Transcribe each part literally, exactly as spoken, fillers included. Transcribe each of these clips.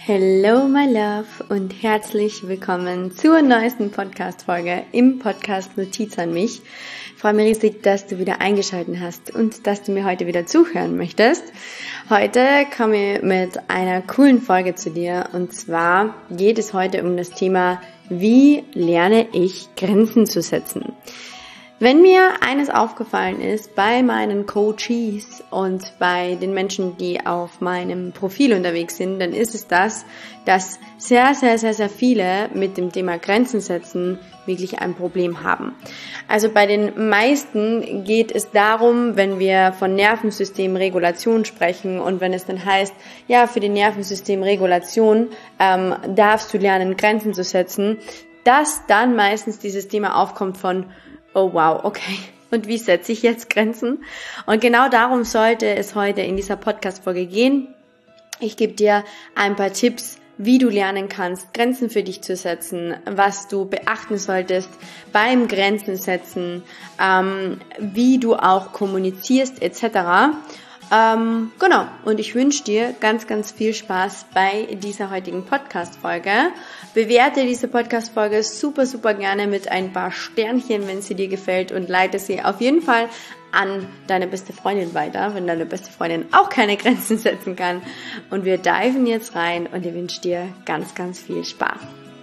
Hello my love und herzlich willkommen zur neuesten Podcast-Folge im Podcast Notiz an mich. Ich freue mich riesig, dass du wieder eingeschaltet hast und dass du mir heute wieder zuhören möchtest. Heute komme ich mit einer coolen Folge zu dir und zwar geht es heute um das Thema, wie lerne ich Grenzen zu setzen? Wenn mir eines aufgefallen ist bei meinen Coaches und bei den Menschen, die auf meinem Profil unterwegs sind, dann ist es das, dass sehr, sehr, sehr, sehr viele mit dem Thema Grenzen setzen wirklich ein Problem haben. Also bei den meisten geht es darum, wenn wir von Nervensystemregulation sprechen und wenn es dann heißt, ja, für die Nervensystemregulation ähm, darfst du lernen, Grenzen zu setzen, dass dann meistens dieses Thema aufkommt von oh wow, okay. Und wie setze ich jetzt Grenzen? Und genau darum sollte es heute in dieser Podcast-Folge gehen. Ich gebe dir ein paar Tipps, wie du lernen kannst, Grenzen für dich zu setzen, was du beachten solltest beim Grenzen setzen, ähm, wie du auch kommunizierst et cetera. Ähm, genau, und ich wünsche dir ganz, ganz viel Spaß bei dieser heutigen Podcast-Folge. Bewerte diese Podcast-Folge super, super gerne mit ein paar Sternchen, wenn sie dir gefällt und leite sie auf jeden Fall an deine beste Freundin weiter, wenn deine beste Freundin auch keine Grenzen setzen kann. Und wir diven jetzt rein und ich wünsche dir ganz, ganz viel Spaß.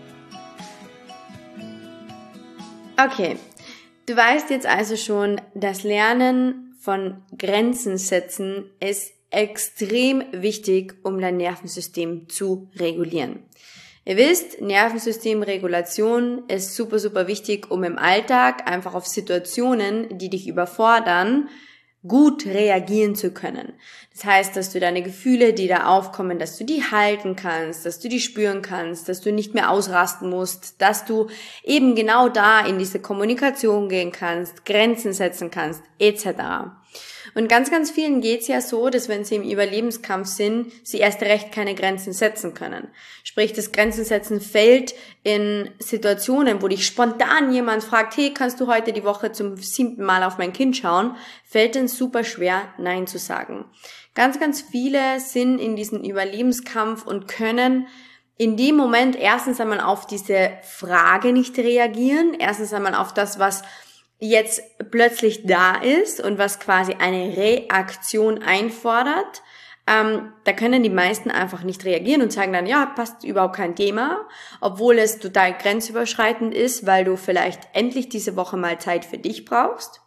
Okay, du weißt jetzt also schon, das Lernen von Grenzen setzen ist extrem wichtig, um dein Nervensystem zu regulieren. Ihr wisst, Nervensystemregulation ist super, super wichtig, um im Alltag einfach auf Situationen, die dich überfordern, gut reagieren zu können. Das heißt, dass du deine Gefühle, die da aufkommen, dass du die halten kannst, dass du die spüren kannst, dass du nicht mehr ausrasten musst, dass du eben genau da in diese Kommunikation gehen kannst, Grenzen setzen kannst, et cetera. Und ganz, ganz vielen geht's ja so, dass wenn sie im Überlebenskampf sind, sie erst recht keine Grenzen setzen können. Sprich, das Grenzen setzen fällt in Situationen, wo dich spontan jemand fragt, hey, kannst du heute die Woche zum siebten Mal auf mein Kind schauen? Fällt dann super schwer, Nein zu sagen. Ganz, ganz viele sind in diesem Überlebenskampf und können in dem Moment erstens einmal auf diese Frage nicht reagieren, erstens einmal auf das, was jetzt plötzlich da ist und was quasi eine Reaktion einfordert. Ähm, da können die meisten einfach nicht reagieren und sagen dann, ja, passt überhaupt kein Thema, obwohl es total grenzüberschreitend ist, weil du vielleicht endlich diese Woche mal Zeit für dich brauchst.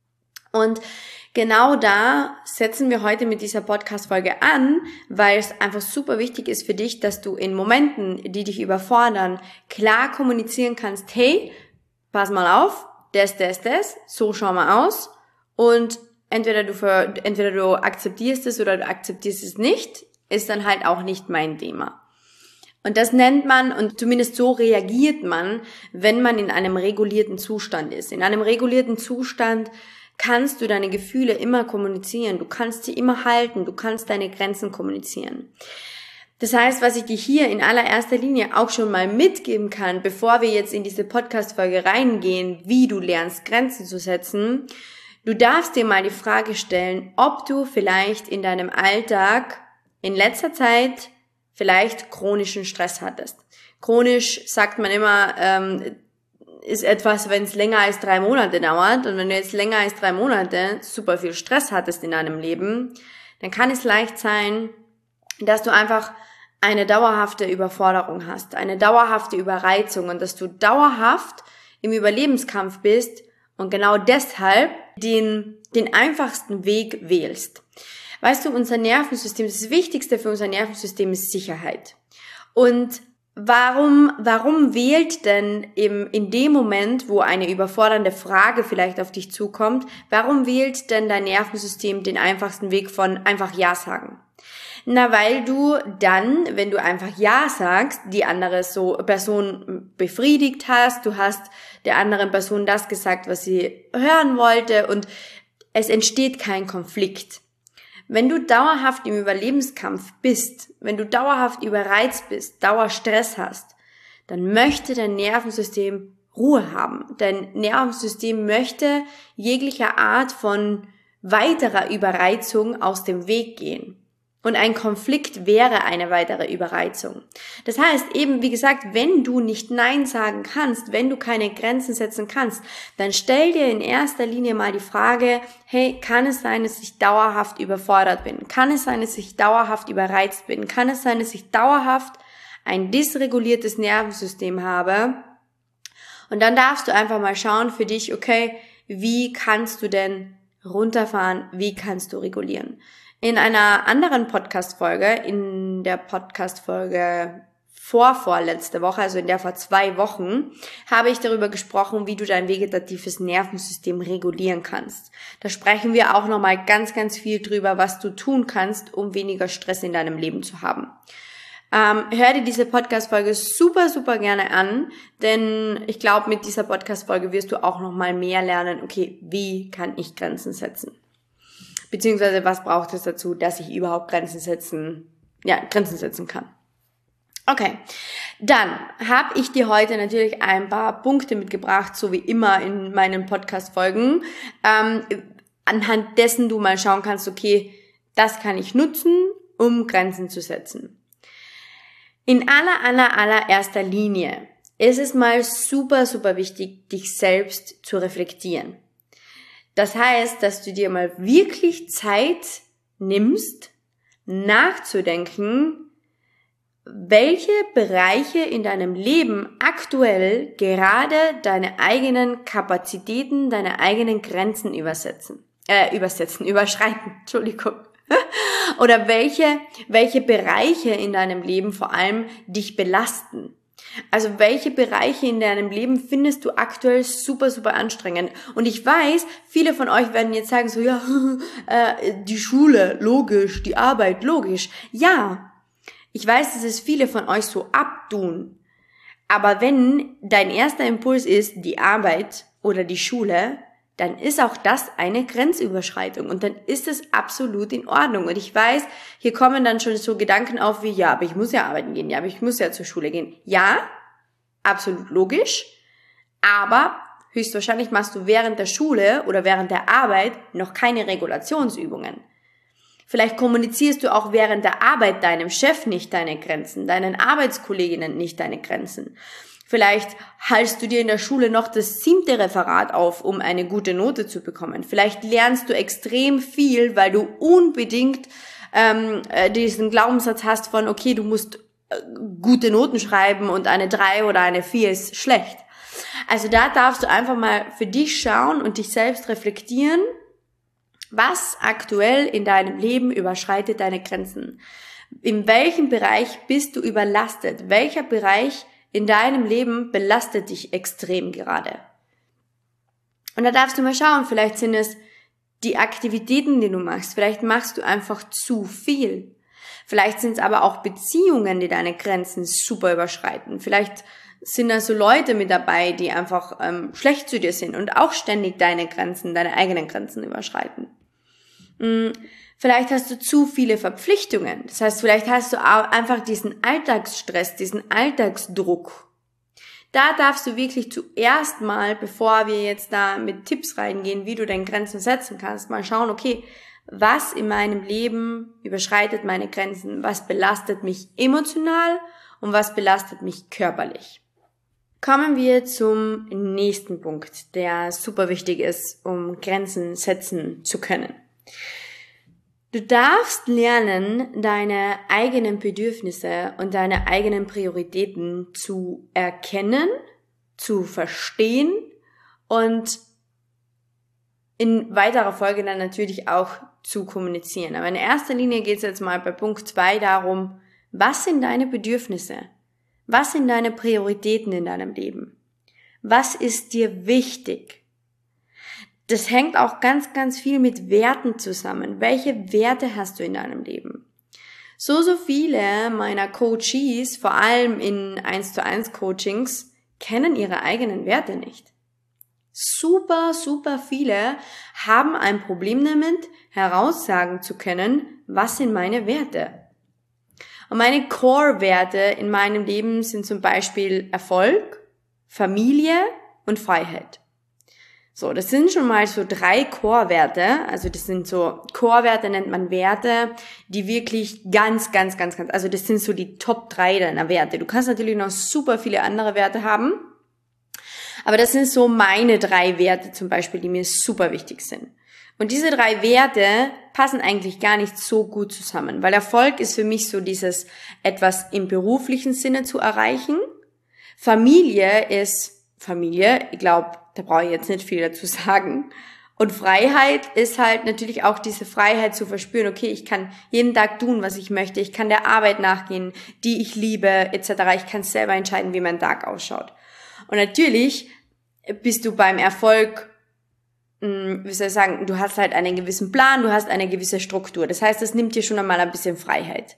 Und genau da setzen wir heute mit dieser Podcast-Folge an, weil es einfach super wichtig ist für dich, dass du in Momenten, die dich überfordern, klar kommunizieren kannst, hey, pass mal auf, das, das, das, so schau mal aus und entweder du, für, entweder du akzeptierst es oder du akzeptierst es nicht, ist dann halt auch nicht mein Thema. Und das nennt man, und zumindest so reagiert man, wenn man in einem regulierten Zustand ist. In einem regulierten Zustand kannst du deine Gefühle immer kommunizieren, du kannst sie immer halten, du kannst deine Grenzen kommunizieren. Das heißt, was ich dir hier in allererster Linie auch schon mal mitgeben kann, bevor wir jetzt in diese Podcast-Folge reingehen, wie du lernst, Grenzen zu setzen, du darfst dir mal die Frage stellen, ob du vielleicht in deinem Alltag in letzter Zeit vielleicht chronischen Stress hattest. Chronisch sagt man immer, ähm, ist etwas, wenn es länger als drei Monate dauert. Und wenn du jetzt länger als drei Monate super viel Stress hattest in deinem Leben, dann kann es leicht sein, dass du einfach eine dauerhafte Überforderung hast, eine dauerhafte Überreizung und dass du dauerhaft im Überlebenskampf bist und genau deshalb den, den einfachsten Weg wählst. Weißt du, unser Nervensystem, das Wichtigste für unser Nervensystem ist Sicherheit. Und warum, warum wählt denn im, in dem Moment, wo eine überfordernde Frage vielleicht auf dich zukommt, warum wählt denn dein Nervensystem den einfachsten Weg von einfach Ja sagen? Na, weil du dann, wenn du einfach Ja sagst, die andere so Person befriedigt hast, du hast der anderen Person das gesagt, was sie hören wollte und es entsteht kein Konflikt. Wenn du dauerhaft im Überlebenskampf bist, wenn du dauerhaft überreizt bist, Dauerstress hast, dann möchte dein Nervensystem Ruhe haben. Dein Nervensystem möchte jeglicher Art von weiterer Überreizung aus dem Weg gehen. Und ein Konflikt wäre eine weitere Überreizung. Das heißt eben, wie gesagt, wenn du nicht Nein sagen kannst, wenn du keine Grenzen setzen kannst, dann stell dir in erster Linie mal die Frage, hey, kann es sein, dass ich dauerhaft überfordert bin? Kann es sein, dass ich dauerhaft überreizt bin? Kann es sein, dass ich dauerhaft ein dysreguliertes Nervensystem habe? Und dann darfst du einfach mal schauen für dich, okay, wie kannst du denn runterfahren? Wie kannst du regulieren? In einer anderen Podcast-Folge, in der Podcast-Folge vor vorletzte Woche, also in der vor zwei Wochen, habe ich darüber gesprochen, wie du dein vegetatives Nervensystem regulieren kannst. Da sprechen wir auch nochmal ganz, ganz viel drüber, was du tun kannst, um weniger Stress in deinem Leben zu haben. Ähm, hör dir diese Podcast-Folge super, super gerne an, denn ich glaube, mit dieser Podcast-Folge wirst du auch nochmal mehr lernen, okay, wie kann ich Grenzen setzen? Beziehungsweise, was braucht es dazu, dass ich überhaupt Grenzen setzen, ja, Grenzen setzen kann. Okay, dann habe ich dir heute natürlich ein paar Punkte mitgebracht, so wie immer in meinen Podcast-Folgen, ähm, anhand dessen du mal schauen kannst, okay, das kann ich nutzen, um Grenzen zu setzen. In aller, aller, allererster Linie ist es mal super, super wichtig, dich selbst zu reflektieren. Das heißt, dass du dir mal wirklich Zeit nimmst, nachzudenken, welche Bereiche in deinem Leben aktuell gerade deine eigenen Kapazitäten, deine eigenen Grenzen übersetzen, äh, übersetzen, überschreiten, Entschuldigung. Oder welche, welche Bereiche in deinem Leben vor allem dich belasten. Also welche Bereiche in deinem Leben findest du aktuell super, super anstrengend? Und ich weiß, viele von euch werden jetzt sagen so, ja, äh, die Schule, logisch, die Arbeit, logisch. Ja, ich weiß, dass es viele von euch so abtun. Aber wenn dein erster Impuls ist, die Arbeit oder die Schule, dann ist auch das eine Grenzüberschreitung und dann ist es absolut in Ordnung. Und ich weiß, hier kommen dann schon so Gedanken auf wie, ja, aber ich muss ja arbeiten gehen, ja, aber ich muss ja zur Schule gehen. Ja, absolut logisch, aber höchstwahrscheinlich machst du während der Schule oder während der Arbeit noch keine Regulationsübungen. Vielleicht kommunizierst du auch während der Arbeit deinem Chef nicht deine Grenzen, deinen Arbeitskolleginnen nicht deine Grenzen. Vielleicht halst du dir in der Schule noch das siebte Referat auf, um eine gute Note zu bekommen. Vielleicht lernst du extrem viel, weil du unbedingt ähm, diesen Glaubenssatz hast von, okay, du musst äh, gute Noten schreiben und eine drei oder eine vier ist schlecht. Also da darfst du einfach mal für dich schauen und dich selbst reflektieren, was aktuell in deinem Leben überschreitet deine Grenzen. In welchem Bereich bist du überlastet? Welcher Bereich in deinem Leben belastet dich extrem gerade? Und da darfst du mal schauen, vielleicht sind es die Aktivitäten, die du machst. Vielleicht machst du einfach zu viel. Vielleicht sind es aber auch Beziehungen, die deine Grenzen super überschreiten. Vielleicht sind da so Leute mit dabei, die einfach ähm, schlecht zu dir sind und auch ständig deine Grenzen, deine eigenen Grenzen überschreiten. Mhm. Vielleicht hast du zu viele Verpflichtungen. Das heißt, vielleicht hast du auch einfach diesen Alltagsstress, diesen Alltagsdruck. Da darfst du wirklich zuerst mal, bevor wir jetzt da mit Tipps reingehen, wie du deine Grenzen setzen kannst, mal schauen, okay, was in meinem Leben überschreitet meine Grenzen? Was belastet mich emotional und was belastet mich körperlich? Kommen wir zum nächsten Punkt, der super wichtig ist, um Grenzen setzen zu können. Du darfst lernen, deine eigenen Bedürfnisse und deine eigenen Prioritäten zu erkennen, zu verstehen und in weiterer Folge dann natürlich auch zu kommunizieren. Aber in erster Linie geht es jetzt mal bei Punkt zwei darum, was sind deine Bedürfnisse? Was sind deine Prioritäten in deinem Leben? Was ist dir wichtig? Das hängt auch ganz, ganz viel mit Werten zusammen. Welche Werte hast du in deinem Leben? So, so viele meiner Coaches, vor allem in eins zu eins Coachings, kennen ihre eigenen Werte nicht. Super, super viele haben ein Problem damit, heraussagen zu können, was sind meine Werte. Und meine Core-Werte in meinem Leben sind zum Beispiel Erfolg, Familie und Freiheit. So, das sind schon mal so drei Core-Werte. Also das sind so, Core-Werte nennt man Werte, die wirklich ganz, ganz, ganz, ganz, also das sind so die Top drei deiner Werte. Du kannst natürlich noch super viele andere Werte haben, aber das sind so meine drei Werte zum Beispiel, die mir super wichtig sind. Und diese drei Werte passen eigentlich gar nicht so gut zusammen, weil Erfolg ist für mich so dieses etwas im beruflichen Sinne zu erreichen. Familie ist Familie, ich glaube, da brauche ich jetzt nicht viel dazu sagen. Und Freiheit ist halt natürlich auch diese Freiheit zu verspüren, okay, ich kann jeden Tag tun, was ich möchte, ich kann der Arbeit nachgehen, die ich liebe, et cetera. Ich kann selber entscheiden, wie mein Tag ausschaut. Und natürlich bist du beim Erfolg, wie soll ich sagen, du hast halt einen gewissen Plan, du hast eine gewisse Struktur. Das heißt, das nimmt dir schon einmal ein bisschen Freiheit.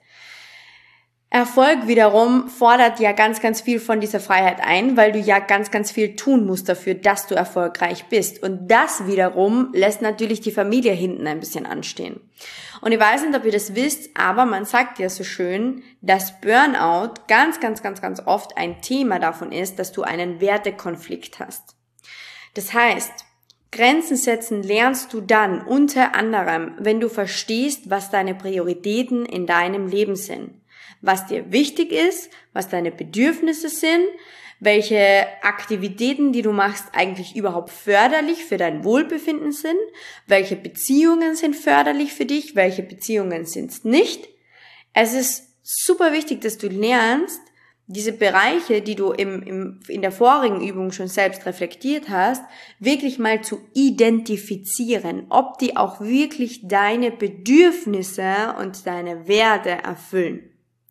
Erfolg wiederum fordert ja ganz, ganz viel von dieser Freiheit ein, weil du ja ganz, ganz viel tun musst dafür, dass du erfolgreich bist. Und das wiederum lässt natürlich die Familie hinten ein bisschen anstehen. Und ich weiß nicht, ob ihr das wisst, aber man sagt ja so schön, dass Burnout ganz, ganz, ganz, ganz oft ein Thema davon ist, dass du einen Wertekonflikt hast. Das heißt, Grenzen setzen lernst du dann unter anderem, wenn du verstehst, was deine Prioritäten in deinem Leben sind. Was dir wichtig ist, was deine Bedürfnisse sind, welche Aktivitäten, die du machst, eigentlich überhaupt förderlich für dein Wohlbefinden sind, welche Beziehungen sind förderlich für dich, welche Beziehungen sind es nicht. Es ist super wichtig, dass du lernst, diese Bereiche, die du im, im, in der vorigen Übung schon selbst reflektiert hast, wirklich mal zu identifizieren, ob die auch wirklich deine Bedürfnisse und deine Werte erfüllen.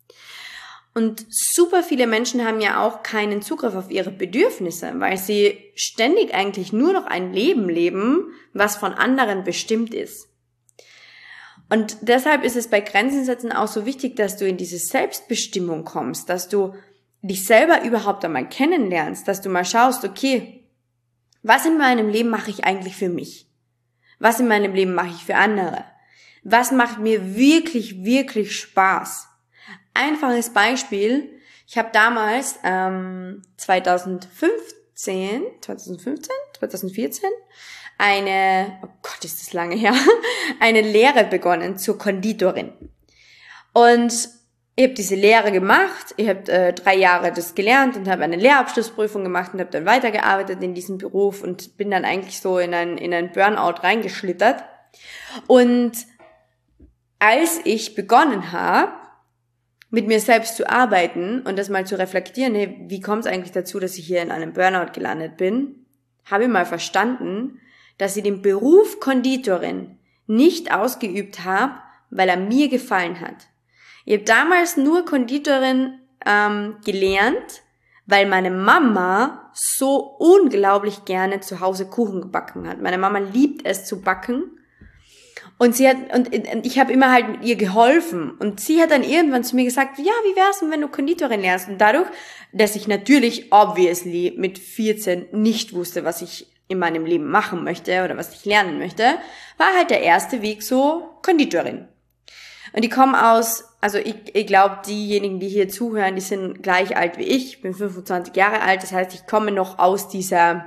Und super viele Menschen haben ja auch keinen Zugriff auf ihre Bedürfnisse, weil sie ständig eigentlich nur noch ein Leben leben, was von anderen bestimmt ist. Und deshalb ist es bei Grenzen setzen auch so wichtig, dass du in diese Selbstbestimmung kommst, dass du dich selber überhaupt einmal kennenlernst, dass du mal schaust, okay, was in meinem Leben mache ich eigentlich für mich? Was in meinem Leben mache ich für andere? Was macht mir wirklich, wirklich Spaß? Einfaches Beispiel, ich habe damals ähm, zweitausendfünfzehn, zweitausendfünfzehn, zweitausendvierzehn eine, oh Gott, ist das lange her, eine Lehre begonnen zur Konditorin. Und ich habe diese Lehre gemacht, ich habe äh, drei Jahre das gelernt und habe eine Lehrabschlussprüfung gemacht und habe dann weitergearbeitet in diesem Beruf und bin dann eigentlich so in ein, in ein Burnout reingeschlittert. Und als ich begonnen habe, mit mir selbst zu arbeiten und das mal zu reflektieren, hey, wie kommt es eigentlich dazu, dass ich hier in einem Burnout gelandet bin, habe ich mal verstanden, dass ich den Beruf Konditorin nicht ausgeübt habe, weil er mir gefallen hat. Ich habe damals nur Konditorin ähm, gelernt, weil meine Mama so unglaublich gerne zu Hause Kuchen gebacken hat. Meine Mama liebt es zu backen. Und sie hat, und ich habe immer halt mit ihr geholfen. Und sie hat dann irgendwann zu mir gesagt, ja, wie wär's denn, wenn du Konditorin lernst? Und dadurch, dass ich natürlich obviously mit vierzehn nicht wusste, was ich in meinem Leben machen möchte oder was ich lernen möchte, war halt der erste Weg so Konditorin. Und die kommen aus, also ich, ich glaube, diejenigen, die hier zuhören, die sind gleich alt wie ich. Ich bin fünfundzwanzig Jahre alt, das heißt, ich komme noch aus dieser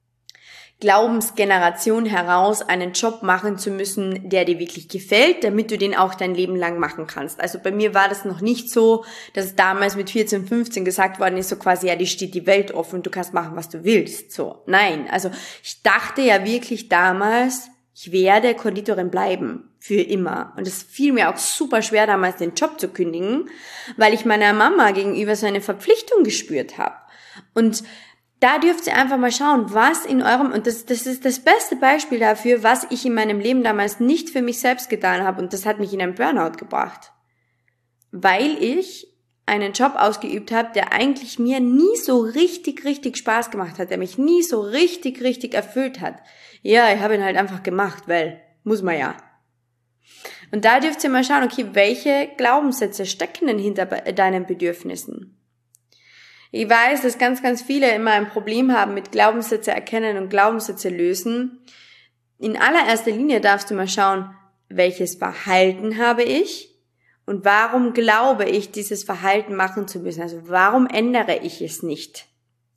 Glaubensgeneration heraus, einen Job machen zu müssen, der dir wirklich gefällt, damit du den auch dein Leben lang machen kannst. Also bei mir war das noch nicht so, dass damals mit vierzehn, fünfzehn gesagt worden ist, so quasi, ja, dir steht die Welt offen, du kannst machen, was du willst. So, nein, also ich dachte ja wirklich damals, ich werde Konditorin bleiben, für immer. Und es fiel mir auch super schwer, damals den Job zu kündigen, weil ich meiner Mama gegenüber so eine Verpflichtung gespürt habe. Und da dürft ihr einfach mal schauen, was in eurem, und das, das ist das beste Beispiel dafür, was ich in meinem Leben damals nicht für mich selbst getan habe, und das hat mich in einen Burnout gebracht. Weil ich einen Job ausgeübt habe, der eigentlich mir nie so richtig, richtig Spaß gemacht hat, der mich nie so richtig, richtig erfüllt hat. Ja, ich habe ihn halt einfach gemacht, weil, muss man ja. Und da dürft ihr mal schauen, okay, welche Glaubenssätze stecken denn hinter deinen Bedürfnissen? Ich weiß, dass ganz, ganz viele immer ein Problem haben mit Glaubenssätze erkennen und Glaubenssätze lösen. In allererster Linie darfst du mal schauen, welches Verhalten habe ich und warum glaube ich, dieses Verhalten machen zu müssen. Also warum ändere ich es nicht?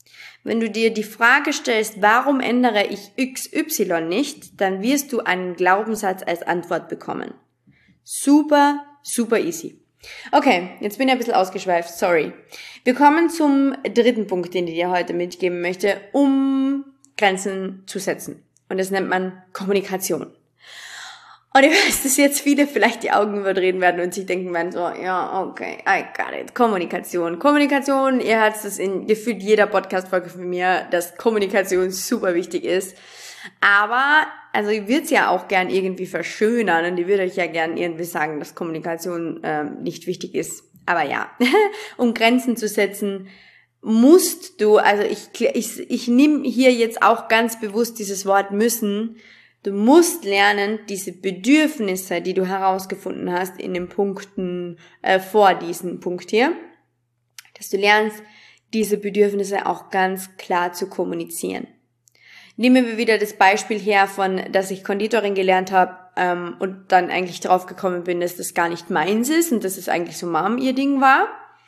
Wenn du dir die Frage stellst, warum ändere ich X Y nicht, dann wirst du einen Glaubenssatz als Antwort bekommen. Super, super easy. Okay, jetzt bin ich ein bisschen ausgeschweift, sorry. Wir kommen zum dritten Punkt, den ich dir heute mitgeben möchte, um Grenzen zu setzen. Und das nennt man Kommunikation. Und ich weiß, dass jetzt viele vielleicht die Augen überdrehen werden und sich denken werden so, ja, okay, I got it. Kommunikation. Kommunikation, ihr hört es in gefühlt jeder Podcast-Folge von mir, dass Kommunikation super wichtig ist. Aber, also ich würde es ja auch gern irgendwie verschönern und ich würde euch ja gern irgendwie sagen, dass Kommunikation ähm, nicht wichtig ist. Aber ja, um Grenzen zu setzen, musst du, also ich, ich, ich nehme hier jetzt auch ganz bewusst dieses Wort müssen. Du musst lernen, diese Bedürfnisse, die du herausgefunden hast in den Punkten äh, vor diesem Punkt hier, dass du lernst, diese Bedürfnisse auch ganz klar zu kommunizieren. Nehmen wir wieder das Beispiel her von, dass ich Konditorin gelernt habe ähm, und dann eigentlich drauf gekommen bin, dass das gar nicht meins ist und dass es eigentlich so Mom ihr Ding war.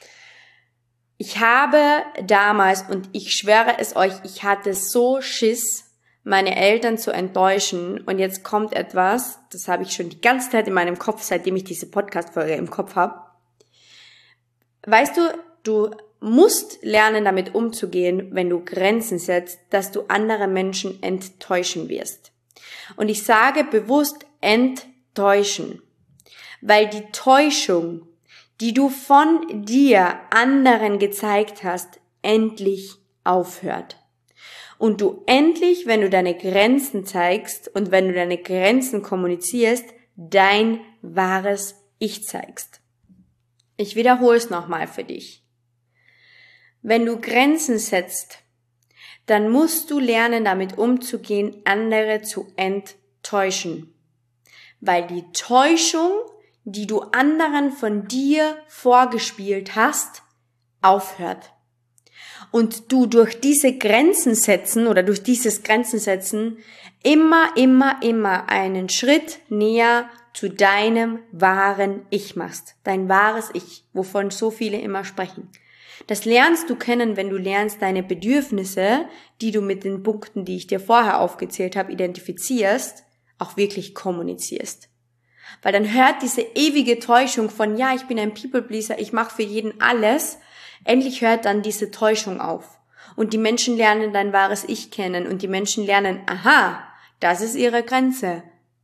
Ich habe damals, und ich schwöre es euch, ich hatte so Schiss, meine Eltern zu enttäuschen. Und jetzt kommt etwas, das habe ich schon die ganze Zeit in meinem Kopf, seitdem ich diese Podcast-Folge im Kopf habe. Weißt du, du musst lernen, damit umzugehen, wenn du Grenzen setzt, dass du andere Menschen enttäuschen wirst. Und ich sage bewusst enttäuschen, weil die Täuschung, die du von dir anderen gezeigt hast, endlich aufhört. Und du endlich, wenn du deine Grenzen zeigst und wenn du deine Grenzen kommunizierst, dein wahres Ich zeigst. Ich wiederhole es nochmal für dich. Wenn du Grenzen setzt, dann musst du lernen, damit umzugehen, andere zu enttäuschen. Weil die Täuschung, die du anderen von dir vorgespielt hast, aufhört. Und du durch diese Grenzen setzen oder durch dieses Grenzen setzen immer, immer, immer einen Schritt näher zu deinem wahren Ich machst. Dein wahres Ich, wovon so viele immer sprechen. Das lernst du kennen, wenn du lernst, deine Bedürfnisse, die du mit den Punkten, die ich dir vorher aufgezählt habe, identifizierst, auch wirklich kommunizierst. Weil dann hört diese ewige Täuschung von, ja, ich bin ein People-Pleaser, ich mache für jeden alles, endlich hört dann diese Täuschung auf. Und die Menschen lernen dein wahres Ich kennen und die Menschen lernen, aha, das ist ihre Grenze.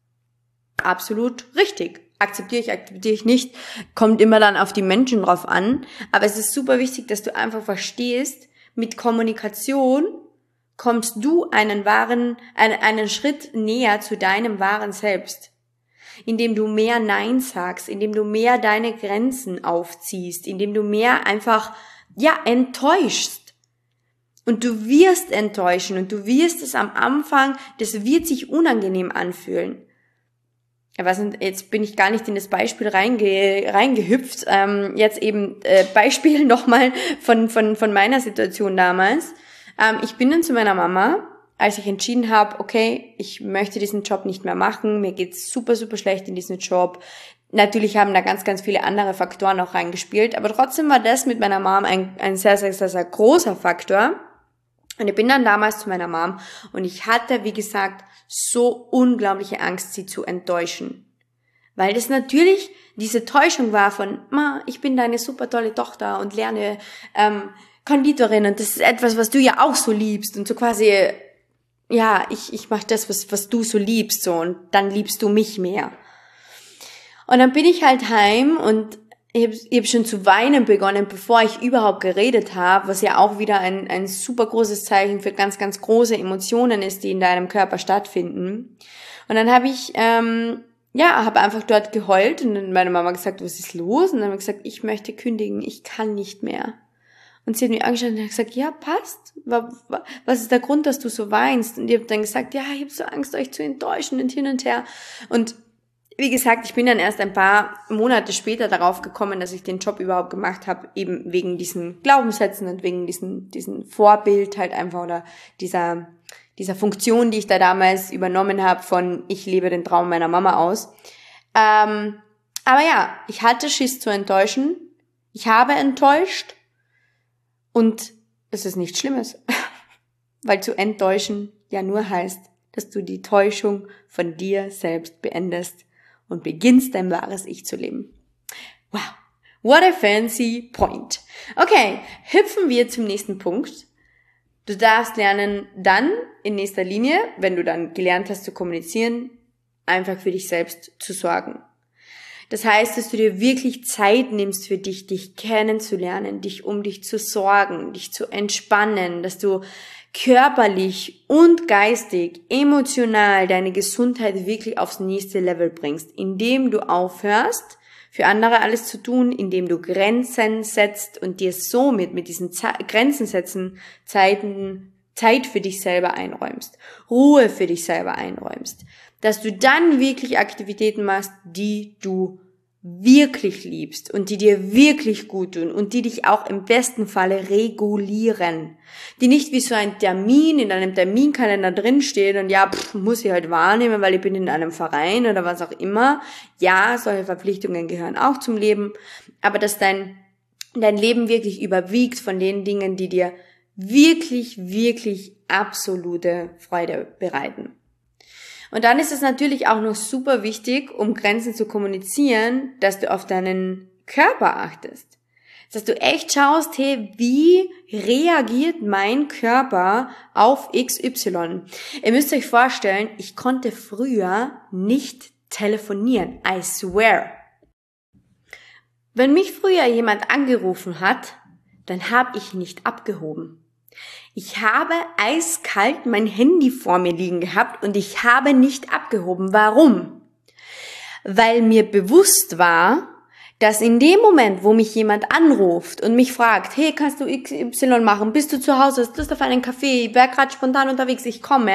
Absolut richtig. Akzeptiere ich, akzeptiere ich nicht, kommt immer dann auf die Menschen drauf an. Aber es ist super wichtig, dass du einfach verstehst, mit Kommunikation kommst du einen wahren, einen, einen Schritt näher zu deinem wahren Selbst. Indem du mehr Nein sagst, indem du mehr deine Grenzen aufziehst, indem du mehr einfach, ja, enttäuschst. Und du wirst enttäuschen und du wirst es am Anfang, das wird sich unangenehm anfühlen. Was, jetzt bin ich gar nicht in das Beispiel reinge, reingehüpft. Ähm, jetzt eben äh, Beispiel nochmal von, von, von meiner Situation damals. Ähm, ich bin dann zu meiner Mama, als ich entschieden habe, okay, ich möchte diesen Job nicht mehr machen, mir geht's super, super schlecht in diesem Job. Natürlich haben da ganz, ganz viele andere Faktoren auch reingespielt, aber trotzdem war das mit meiner Mom ein, ein sehr, sehr, sehr, sehr großer Faktor. Und ich bin dann damals zu meiner Mom und ich hatte, wie gesagt, so unglaubliche Angst, sie zu enttäuschen. Weil das natürlich diese Täuschung war von, Ma, ich bin deine super tolle Tochter und lerne ähm, Konditorin und das ist etwas, was du ja auch so liebst und so quasi, ja, ich ich mache das, was was du so liebst so und dann liebst du mich mehr. Und dann bin ich halt heim und ich habe ich hab schon zu weinen begonnen, bevor ich überhaupt geredet habe, was ja auch wieder ein ein super großes Zeichen für ganz, ganz große Emotionen ist, die in deinem Körper stattfinden. Und dann habe ich, ähm, ja, habe einfach dort geheult und dann meine Mama gesagt, was ist los? Und dann habe ich gesagt, ich möchte kündigen, ich kann nicht mehr. Und sie hat mich angeschaut und hat gesagt, ja, passt. Was ist der Grund, dass du so weinst? Und ich habe dann gesagt, ja, ich habe so Angst, euch zu enttäuschen und hin und her. Und wie gesagt, ich bin dann erst ein paar Monate später darauf gekommen, dass ich den Job überhaupt gemacht habe, eben wegen diesen Glaubenssätzen und wegen diesen diesen Vorbild halt einfach oder dieser dieser Funktion, die ich da damals übernommen habe von ich lebe den Traum meiner Mama aus. Ähm, aber ja, ich hatte Schiss zu enttäuschen. Ich habe enttäuscht und es ist nichts Schlimmes. weil zu enttäuschen ja nur heißt, dass du die Täuschung von dir selbst beendest und beginnst, dein wahres Ich zu leben. Wow, what a fancy point. Okay, hüpfen wir zum nächsten Punkt. Du darfst lernen, dann in nächster Linie, wenn du dann gelernt hast zu kommunizieren, einfach für dich selbst zu sorgen. Das heißt, dass du dir wirklich Zeit nimmst für dich, dich kennenzulernen, dich um dich zu sorgen, dich zu entspannen, dass du körperlich und geistig, emotional deine Gesundheit wirklich aufs nächste Level bringst, indem du aufhörst, für andere alles zu tun, indem du Grenzen setzt und dir somit mit diesen Ze- Grenzen setzen Zeiten, Zeit für dich selber einräumst, Ruhe für dich selber einräumst, dass du dann wirklich Aktivitäten machst, die du wirklich liebst und die dir wirklich gut tun und die dich auch im besten Falle regulieren. Die nicht wie so ein Termin in einem Terminkalender drinstehen und ja, pff, muss ich halt wahrnehmen, weil ich bin in einem Verein oder was auch immer. Ja, solche Verpflichtungen gehören auch zum Leben, aber dass dein, dein Leben wirklich überwiegt von den Dingen, die dir wirklich, wirklich absolute Freude bereiten. Und dann ist es natürlich auch noch super wichtig, um Grenzen zu kommunizieren, dass du auf deinen Körper achtest. Dass du echt schaust, hey, wie reagiert mein Körper auf X Y? Ihr müsst euch vorstellen, ich konnte früher nicht telefonieren. I swear. Wenn mich früher jemand angerufen hat, dann habe ich nicht abgehoben. Ich habe eiskalt mein Handy vor mir liegen gehabt und ich habe nicht abgehoben. Warum? Weil mir bewusst war, dass in dem Moment, wo mich jemand anruft und mich fragt, hey, kannst du X Y machen? Bist du zu Hause? Hast du Lust auf einen Kaffee? Ich wäre gerade spontan unterwegs, ich komme.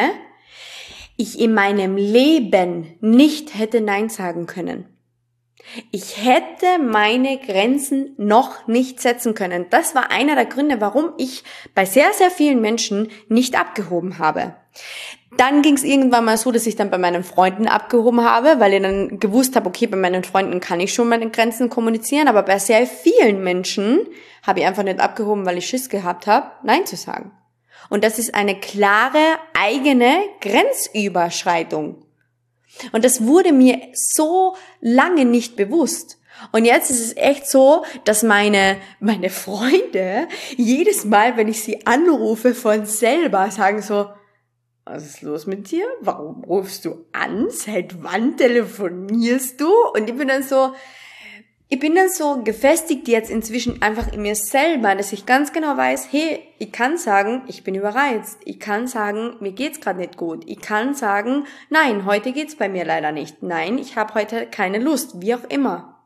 Ich in meinem Leben nicht hätte Nein sagen können. Ich hätte meine Grenzen noch nicht setzen können. Das war einer der Gründe, warum ich bei sehr, sehr vielen Menschen nicht abgehoben habe. Dann ging es irgendwann mal so, dass ich dann bei meinen Freunden abgehoben habe, weil ich dann gewusst habe, okay, bei meinen Freunden kann ich schon meine Grenzen kommunizieren, aber bei sehr vielen Menschen habe ich einfach nicht abgehoben, weil ich Schiss gehabt habe, Nein zu sagen. Und das ist eine klare eigene Grenzüberschreitung. Und das wurde mir so lange nicht bewusst. Und jetzt ist es echt so, dass meine, meine Freunde jedes Mal, wenn ich sie anrufe, von selber sagen so, was ist los mit dir? Warum rufst du an? Seit wann telefonierst du? Und ich bin dann so, ich bin dann so gefestigt jetzt inzwischen einfach in mir selber, dass ich ganz genau weiß, hey, ich kann sagen, ich bin überreizt. Ich kann sagen, mir geht's gerade nicht gut. Ich kann sagen, nein, heute geht's bei mir leider nicht. Nein, ich habe heute keine Lust, wie auch immer.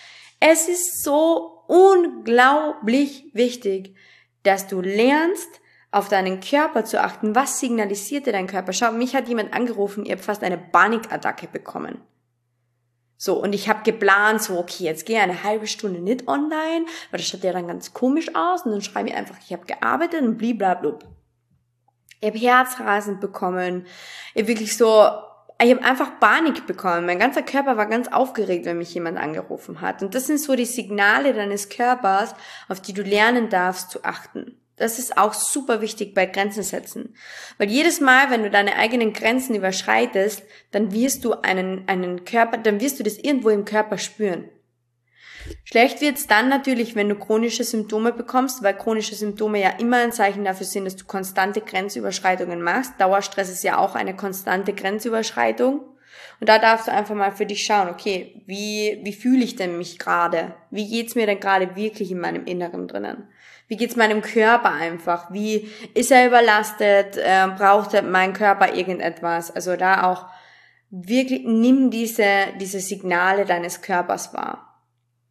Es ist so unglaublich wichtig, dass du lernst, auf deinen Körper zu achten. Was signalisiert dir dein Körper? Schau, mich hat jemand angerufen, ihr habt fast eine Panikattacke bekommen. So, und ich habe geplant, so, okay, jetzt gehe ich eine halbe Stunde nicht online, weil das schaut ja dann ganz komisch aus und dann schreibe ich einfach, ich habe gearbeitet und bliblablub. Ich habe Herzrasen bekommen, ich habe wirklich so, ich habe einfach Panik bekommen. Mein ganzer Körper war ganz aufgeregt, wenn mich jemand angerufen hat. Und das sind so die Signale deines Körpers, auf die du lernen darfst zu achten. Das ist auch super wichtig bei Grenzen setzen. Weil jedes Mal, wenn du deine eigenen Grenzen überschreitest, dann wirst du einen, einen Körper, dann wirst du das irgendwo im Körper spüren. Schlecht wird's dann natürlich, wenn du chronische Symptome bekommst, weil chronische Symptome ja immer ein Zeichen dafür sind, dass du konstante Grenzüberschreitungen machst. Dauerstress ist ja auch eine konstante Grenzüberschreitung. Und da darfst du einfach mal für dich schauen, okay, wie, wie fühle ich denn mich gerade? Wie geht's mir denn gerade wirklich in meinem Inneren drinnen? Wie geht's meinem Körper einfach? Wie ist er überlastet? Äh, braucht mein Körper irgendetwas? Also da auch wirklich, nimm diese, diese Signale deines Körpers wahr.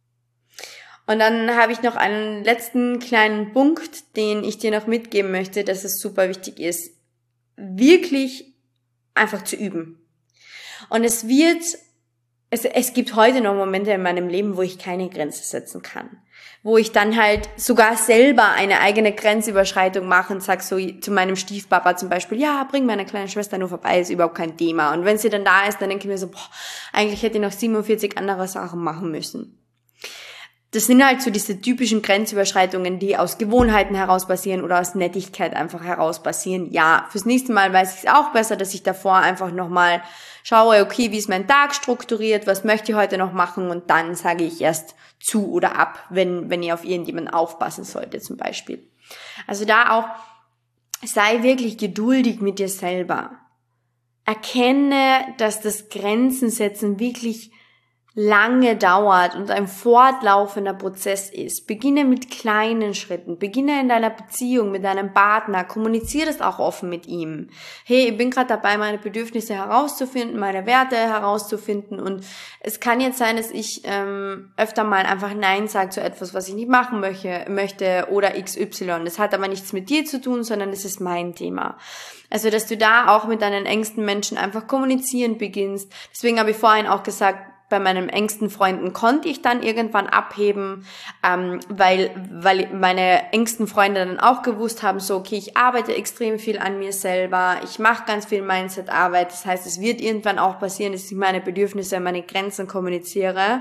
Und dann habe ich noch einen letzten kleinen Punkt, den ich dir noch mitgeben möchte, dass es super wichtig ist, wirklich einfach zu üben. Und es wird, es, es gibt heute noch Momente in meinem Leben, wo ich keine Grenze setzen kann. Wo ich dann halt sogar selber eine eigene Grenzüberschreitung mache und sag so zu meinem Stiefpapa zum Beispiel, ja, bring meine kleine Schwester nur vorbei, ist überhaupt kein Thema. Und wenn sie dann da ist, dann denke ich mir so, boah, eigentlich hätte ich noch siebenundvierzig andere Sachen machen müssen. das sind halt so diese typischen Grenzüberschreitungen, die aus Gewohnheiten heraus passieren oder aus Nettigkeit einfach heraus passieren. Ja, fürs nächste Mal weiß ich es auch besser, dass ich davor einfach nochmal schaue, okay, wie ist mein Tag strukturiert, was möchte ich heute noch machen und dann sage ich erst zu oder ab, wenn, wenn ihr auf irgendjemanden aufpassen solltet zum Beispiel. Also da auch, sei wirklich geduldig mit dir selber. Erkenne, dass das Grenzen setzen wirklich lange dauert und ein fortlaufender Prozess ist. Beginne mit kleinen Schritten. Beginne in deiner Beziehung mit deinem Partner. Kommuniziere das auch offen mit ihm. Hey, ich bin gerade dabei, meine Bedürfnisse herauszufinden, meine Werte herauszufinden und es kann jetzt sein, dass ich ähm, öfter mal einfach Nein sage zu etwas, was ich nicht machen möchte, möchte oder X Y. Das hat aber nichts mit dir zu tun, sondern es ist mein Thema. Also, dass du da auch mit deinen engsten Menschen einfach kommunizieren beginnst. Deswegen habe ich vorhin auch gesagt, bei meinen engsten Freunden konnte ich dann irgendwann abheben, ähm, weil weil meine engsten Freunde dann auch gewusst haben, so okay, ich arbeite extrem viel an mir selber, ich mache ganz viel Mindset-Arbeit, das heißt, es wird irgendwann auch passieren, dass ich meine Bedürfnisse, meine Grenzen kommuniziere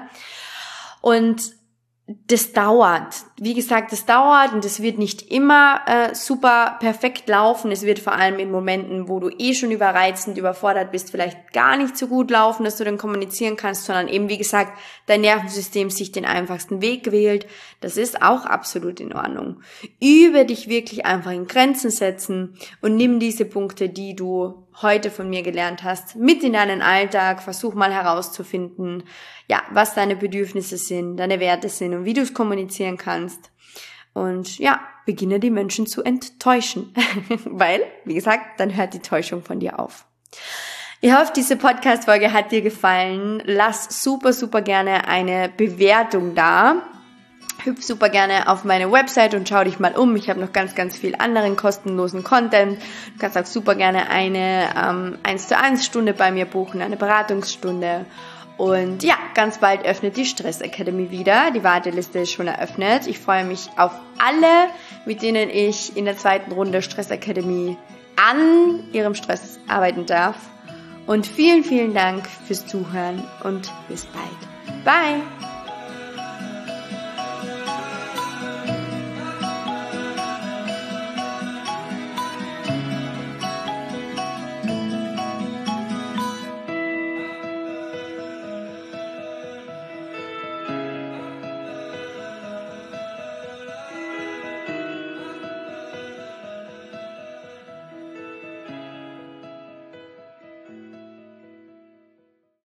und das dauert. Wie gesagt, das dauert und das wird nicht immer äh, super perfekt laufen. Es wird vor allem in Momenten, wo du eh schon überreizt und überfordert bist, vielleicht gar nicht so gut laufen, dass du dann kommunizieren kannst, sondern eben, wie gesagt, dein Nervensystem sich den einfachsten Weg wählt. Das ist auch absolut in Ordnung. Übe dich wirklich einfach in Grenzen setzen und nimm diese Punkte, die du heute von mir gelernt hast, mit in deinen Alltag. Versuch mal herauszufinden, ja, was deine Bedürfnisse sind, deine Werte sind und wie du es kommunizieren kannst. Und ja, beginne die Menschen zu enttäuschen. Weil, wie gesagt, dann hört die Täuschung von dir auf. Ich hoffe, diese Podcast-Folge hat dir gefallen. Lass super, super gerne eine Bewertung da. Hüpf super gerne auf meine Website und schau dich mal um. Ich habe noch ganz, ganz viel anderen kostenlosen Content. Du kannst auch super gerne eine ähm, eins zu eins Stunde bei mir buchen, eine Beratungsstunde. Und ja, ganz bald öffnet die Stress Academy wieder. Die Warteliste ist schon eröffnet. Ich freue mich auf alle, mit denen ich in der zweiten Runde Stress Academy an ihrem Stress arbeiten darf. Und vielen, vielen Dank fürs Zuhören und bis bald. Bye!